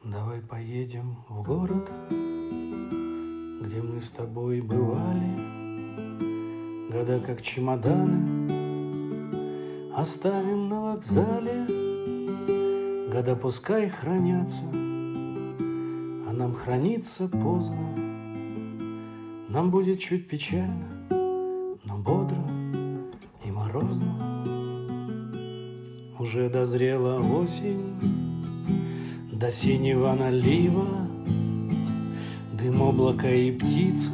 Давай поедем в город, где мы с тобой бывали. Года как чемоданы оставим на вокзале. Года пускай хранятся, а нам храниться поздно. Нам будет чуть печально, но бодро и морозно. Уже дозрела осень, до синего налива, дым, облака и птица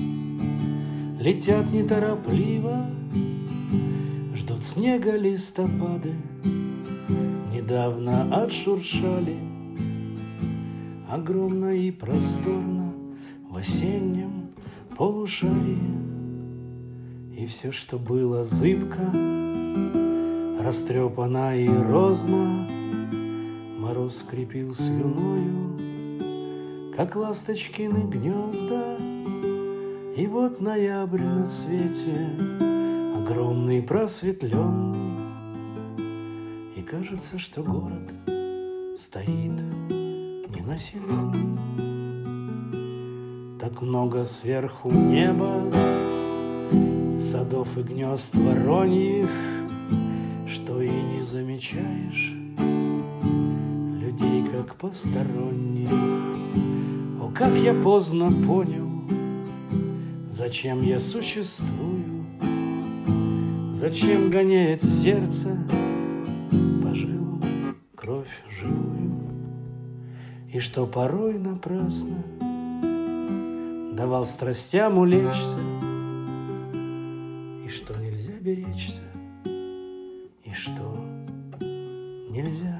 летят неторопливо, ждут снега листопады, недавно отшуршали. Огромно и просторно в осеннем полушарии, и все, что было зыбко, растрепано и розно, мороз скрепил слюною, как ласточкины гнезда. И вот ноябрь на свете, огромный, просветленный, и кажется, что город стоит ненаселенный. Так много сверху неба, садов и гнезд вороньих, что и не замечаешь людей, как посторонних. О, как я поздно понял, зачем я существую, зачем гоняет сердце по жилам кровь живую, и что порой напрасно давал страстям улечься, и что нельзя беречься, и что нельзя